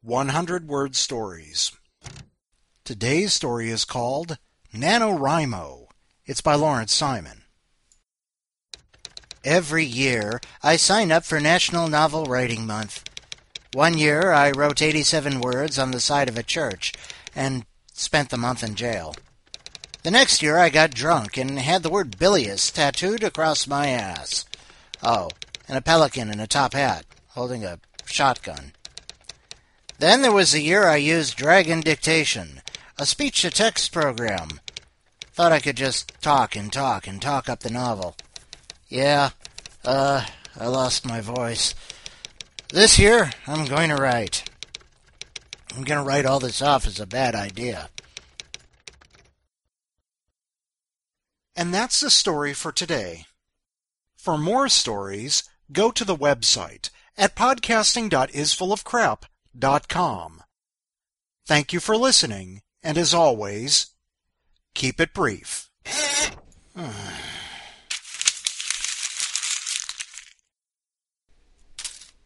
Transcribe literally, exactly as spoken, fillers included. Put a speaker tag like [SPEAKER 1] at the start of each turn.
[SPEAKER 1] one hundred word stories. Today's story is called NaNoWriMo. It's by Lawrence Simon.
[SPEAKER 2] Every year, I sign up for National Novel Writing Month. One year, I wrote eighty-seven words on the side of a church and spent the month in jail. The next year, I got drunk and had the word bilious tattooed across my ass. Oh, and a pelican in a top hat, holding a shotgun. Then there was the year I used Dragon Dictation, a speech-to-text program. Thought I could just talk and talk and talk up the novel. Yeah, uh, I lost my voice. This year, I'm going to write. I'm going to write all this off as a bad idea.
[SPEAKER 1] And that's the story for today. For more stories, go to the website at podcasting dot isfullofcrap dot com. Thank you for listening, and as always, keep it brief.